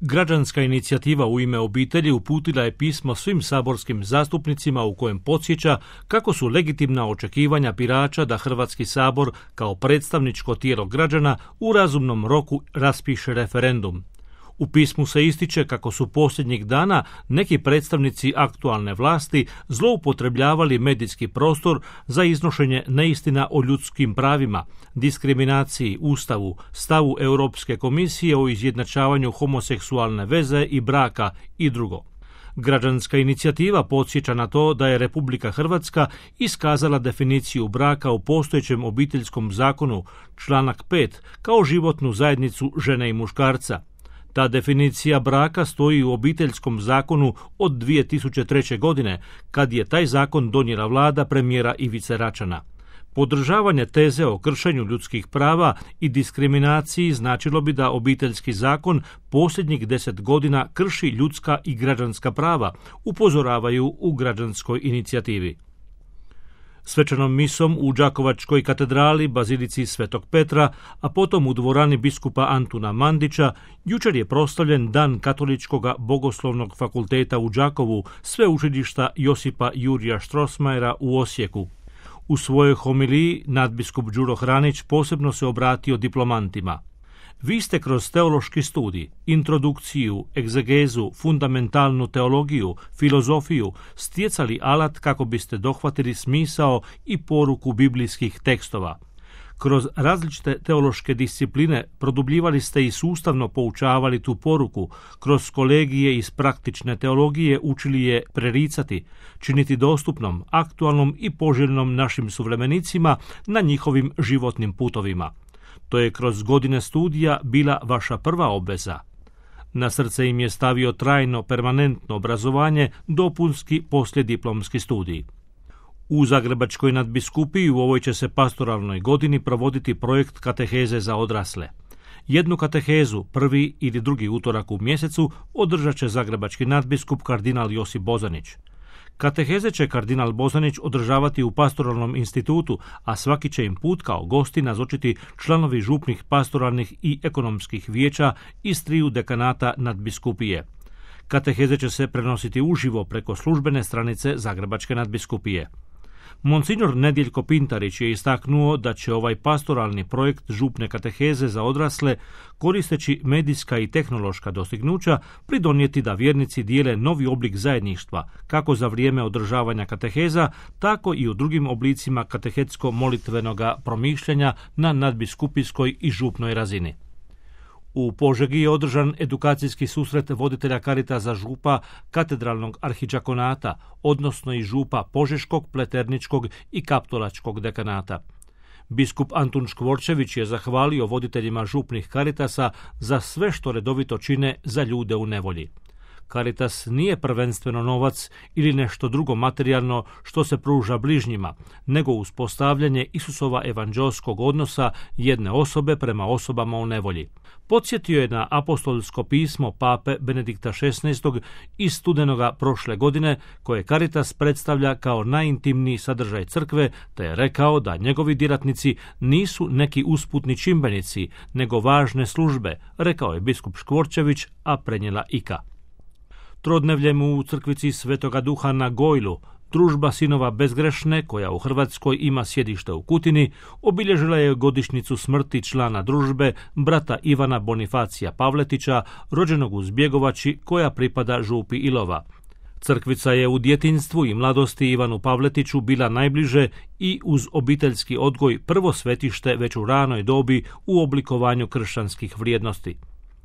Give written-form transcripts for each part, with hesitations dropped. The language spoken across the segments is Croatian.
Građanska inicijativa U ime obitelji uputila je pismo svim saborskim zastupnicima u kojem podsjeća kako su legitimna očekivanja birača da Hrvatski sabor kao predstavničko tijelo građana u razumnom roku raspiše referendum. U pismu se ističe kako su posljednjih dana neki predstavnici aktualne vlasti zloupotrebljavali medijski prostor za iznošenje neistina o ljudskim pravima, diskriminaciji, ustavu, stavu Europske komisije o izjednačavanju homoseksualne veze i braka i drugo. Građanska inicijativa podsjeća na to da je Republika Hrvatska iskazala definiciju braka u postojećem obiteljskom zakonu, članak 5, kao životnu zajednicu žene i muškarca. Ta definicija braka stoji u obiteljskom zakonu od 2003. godine, kad je taj zakon donijela vlada premijera Ivice Račana. Podržavanje teze o kršenju ljudskih prava i diskriminaciji značilo bi da obiteljski zakon posljednjih 10 godina krši ljudska i građanska prava, upozoravaju u građanskoj inicijativi. Svečanom misom u Đakovačkoj katedrali, bazilici Svetog Petra, a potom u dvorani biskupa Antuna Mandića, jučer je proslavljen Dan Katoličkog bogoslovnog fakulteta u Đakovu, sveučilišta Josipa Jurija Strossmayera u Osijeku. U svojoj homiliji nadbiskup Đuro Hranić posebno se obratio diplomantima. Vi ste kroz teološki studij, introdukciju, egzegezu, fundamentalnu teologiju, filozofiju stjecali alat kako biste dohvatili smisao i poruku biblijskih tekstova. Kroz različite teološke discipline produbljivali ste i sustavno poučavali tu poruku, kroz kolegije iz praktične teologije učili je prericati, činiti dostupnom, aktualnom i poželjnom našim suvremenicima na njihovim životnim putovima. To je kroz godine studija bila vaša prva obveza. Na srce im je stavio trajno, permanentno obrazovanje, dopunski poslijediplomski studij. U Zagrebačkoj nadbiskupiji u ovoj će se pastoralnoj godini provoditi projekt kateheze za odrasle. Jednu katehezu, prvi ili drugi utorak u mjesecu, održat će zagrebački nadbiskup kardinal Josip Bozanić. Kateheze će kardinal Bozanić održavati u pastoralnom institutu, a svaki će im put kao gosti nazočiti članovi župnih pastoralnih i ekonomskih vijeća iz 3 dekanata nadbiskupije. Kateheze će se prenositi uživo preko službene stranice Zagrebačke nadbiskupije. Monsignor Nedjeljko Pintarić je istaknuo da će ovaj pastoralni projekt župne kateheze za odrasle, koristeći medijska i tehnološka dostignuća, pridonijeti da vjernici dijele novi oblik zajedništva, kako za vrijeme održavanja kateheza, tako i u drugim oblicima katehetsko-molitvenoga promišljanja na nadbiskupijskoj i župnoj razini. U Požegi je održan edukacijski susret voditelja Caritasa župa katedralnog arhidžakonata, odnosno i župa Požeškog, Pleterničkog i Kaptolačkog dekanata. Biskup Antun Škvorčević je zahvalio voditeljima župnih Caritasa za sve što redovito čine za ljude u nevolji. Caritas nije prvenstveno novac ili nešto drugo materijalno što se pruža bližnjima, nego uspostavljanje Isusova evanđelskog odnosa jedne osobe prema osobama u nevolji. Podsjetio je na apostolsko pismo pape Benedikta XVI iz studenoga prošle godine, koje Caritas predstavlja kao najintimniji sadržaj crkve, te je rekao da njegovi djelatnici nisu neki usputni čimbenici, nego važne službe, rekao je biskup Škvorčević, a prenijela Ika. Trodnevljem u crkvici Svetoga Duha na Gojlu, Družba sinova bezgrešne, koja u Hrvatskoj ima sjedište u Kutini, obilježila je godišnjicu smrti člana družbe, brata Ivana Bonifacija Pavletića, rođenog u Zbjegovači, koja pripada župi Ilova. Crkvica je u djetinjstvu i mladosti Ivanu Pavletiću bila najbliže i uz obiteljski odgoj prvo svetište već u ranoj dobi u oblikovanju kršćanskih vrijednosti.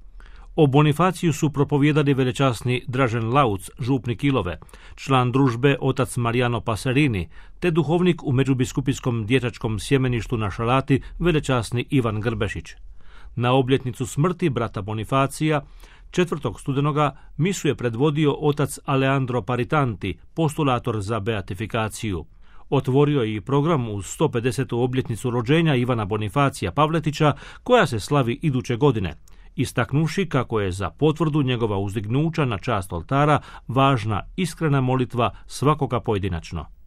O Bonifaciju su propovijedali velečasni Dražen Lauc, župnik Ilove, član družbe otac Marijano Paserini, te duhovnik u međubiskupijskom dječačkom sjemeništu na Šalati, velečasni Ivan Grbešić. Na obljetnicu smrti brata Bonifacija, 4. studenoga, misu je predvodio otac Aleandro Paritanti, postulator za beatifikaciju. Otvorio je i program uz 150. obljetnicu rođenja Ivana Bonifacija Pavletića, koja se slavi iduće godine, istaknuši kako je za potvrdu njegova uzdignuća na čast oltara važna iskrena molitva svakoga pojedinačno.